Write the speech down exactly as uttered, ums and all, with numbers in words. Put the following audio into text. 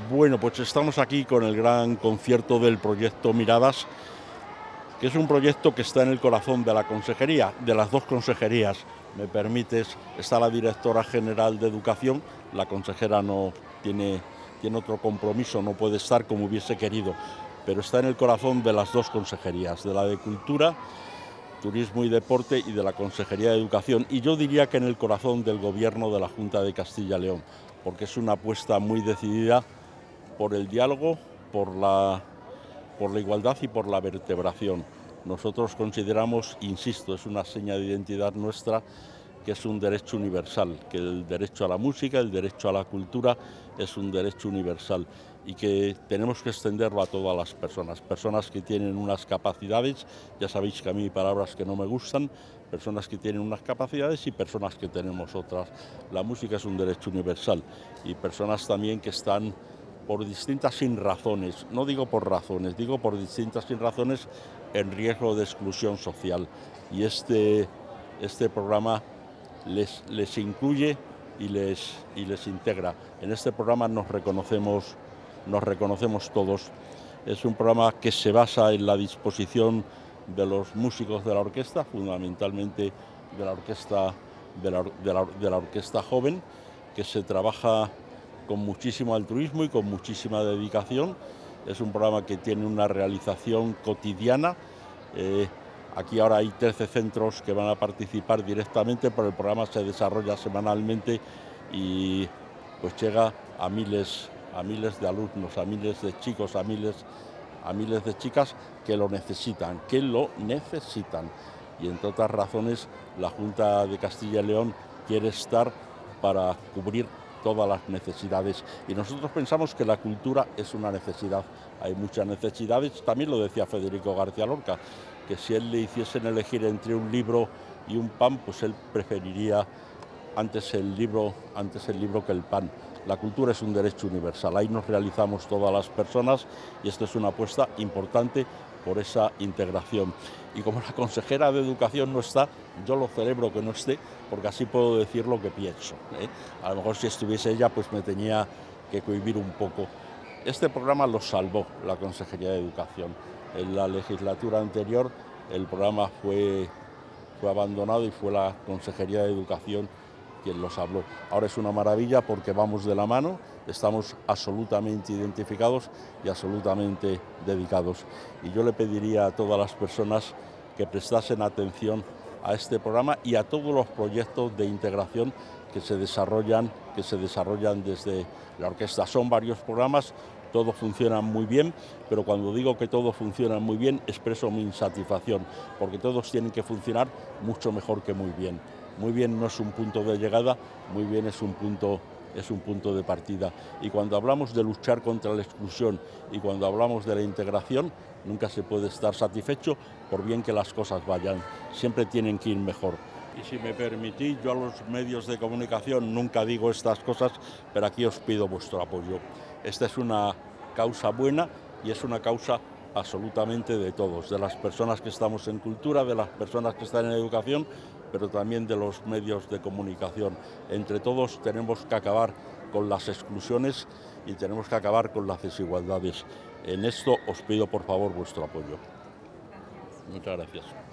Bueno, pues estamos aquí con el gran concierto del proyecto Miradas, que es un proyecto que está en el corazón de la consejería, de las dos consejerías. Me permites, está la directora general de Educación, la consejera no tiene, tiene otro compromiso, no puede estar como hubiese querido, pero está en el corazón de las dos consejerías, de la de Cultura, Turismo y Deporte y de la Consejería de Educación, y yo diría que en el corazón del Gobierno de la Junta de Castilla y León, porque es una apuesta muy decidida por el diálogo, por la, por la igualdad y por la vertebración. Nosotros consideramos, insisto, es una seña de identidad nuestra, que es un derecho universal, que el derecho a la música, el derecho a la cultura es un derecho universal y que tenemos que extenderlo a todas las personas, personas que tienen unas capacidades, ya sabéis que a mí hay palabras que no me gustan, personas que tienen unas capacidades y personas que tenemos otras. La música es un derecho universal y personas también que están por distintas sin razones, no digo por razones, digo por distintas sin razones en riesgo de exclusión social. Y este, este programa les, les incluye y les, y les integra. En este programa nos reconocemos, nos reconocemos todos. Es un programa que se basa en la disposición de los músicos de la orquesta, fundamentalmente de la orquesta, de la, de la, de la orquesta joven, que se trabaja con muchísimo altruismo y con muchísima dedicación. Es un programa que tiene una realización cotidiana. Eh, aquí ahora hay trece centros que van a participar directamente, pero el programa se desarrolla semanalmente y pues llega a miles, a miles de alumnos, a miles de chicos, a miles, a miles de chicas que lo necesitan, que lo necesitan. Y entre otras razones, la Junta de Castilla y León quiere estar para cubrir todas las necesidades. Y nosotros pensamos que la cultura es una necesidad. Hay muchas necesidades, también lo decía Federico García Lorca, que si él le hiciesen elegir entre un libro y un pan, pues él preferiría antes el libro, antes el libro que el pan. La cultura es un derecho universal, ahí nos realizamos todas las personas y esto es una apuesta importante por esa integración. Y como la consejera de Educación no está, yo lo celebro que no esté, porque así puedo decir lo que pienso, ¿eh? A lo mejor si estuviese ella, pues me tenía que cohibir un poco. Este programa lo salvó la Consejería de Educación. En la legislatura anterior el programa fue, fue abandonado y fue la Consejería de Educación quien los habló. Ahora es una maravilla porque vamos de la mano, estamos absolutamente identificados y absolutamente dedicados. Y yo le pediría a todas las personas que prestasen atención a este programa y a todos los proyectos de integración que se desarrollan, que se desarrollan desde la orquesta. Son varios programas, todos funcionan muy bien, pero cuando digo que todos funcionan muy bien, expreso mi insatisfacción, porque todos tienen que funcionar mucho mejor que muy bien. Muy bien no es un punto de llegada, muy bien es un punto, es un punto de partida. Y cuando hablamos de luchar contra la exclusión y cuando hablamos de la integración, nunca se puede estar satisfecho por bien que las cosas vayan. Siempre tienen que ir mejor. Y si me permitís, yo a los medios de comunicación nunca digo estas cosas, pero aquí os pido vuestro apoyo. Esta es una causa buena y es una causa absolutamente de todos, de las personas que estamos en cultura, de las personas que están en educación, pero también de los medios de comunicación. Entre todos tenemos que acabar con las exclusiones y tenemos que acabar con las desigualdades. En esto os pido por favor vuestro apoyo. Muchas gracias.